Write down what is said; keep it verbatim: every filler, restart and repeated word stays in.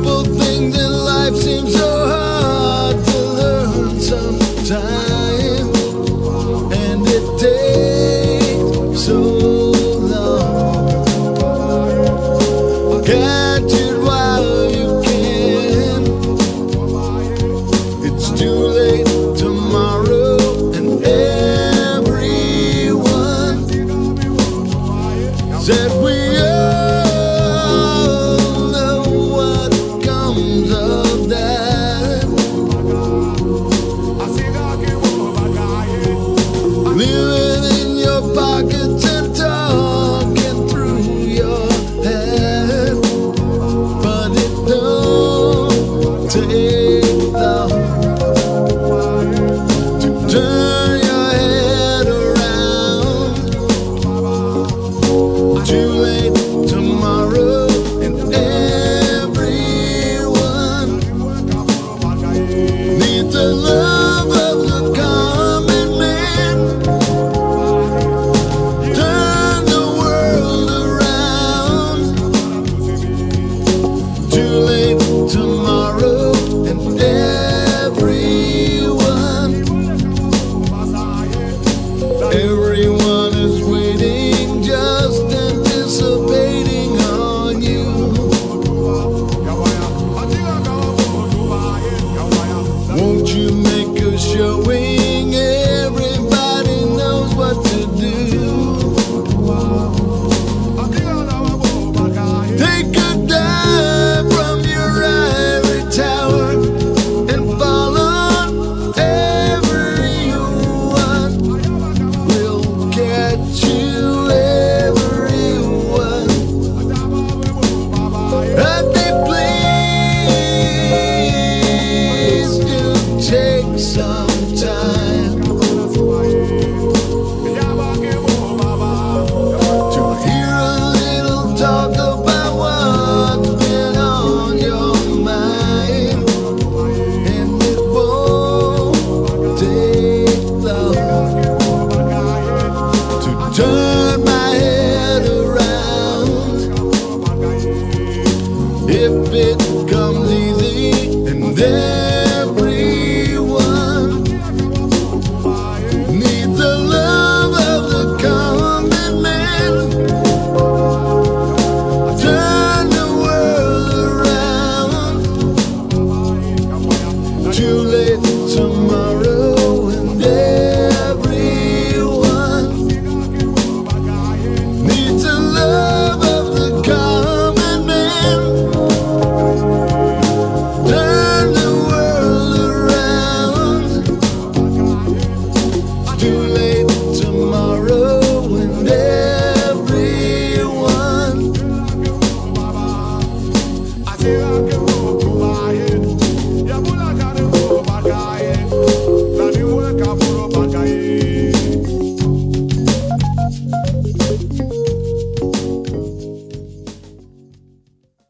simple things in life seem so hard to learn sometimes, and it takes so long. Catch it while you can. It's too late tomorrow, and everyone said we all know what comes of that. Living in your pockets and talking through your head, but it don't take long to turn your head around. Too late tomorrow, and everyone needs the love of the common man. Turn the world around. Too late tomorrow, and everyone, everyone is waiting, just anticipating on you. Won't you make a showing? Everybody knows what to do. Take a dive from your ivory tower and fall on everyone. We'll catch you, everyone. I'd be pleased to take some time to hear a little talk about what's been on your mind, and it won't take long to turn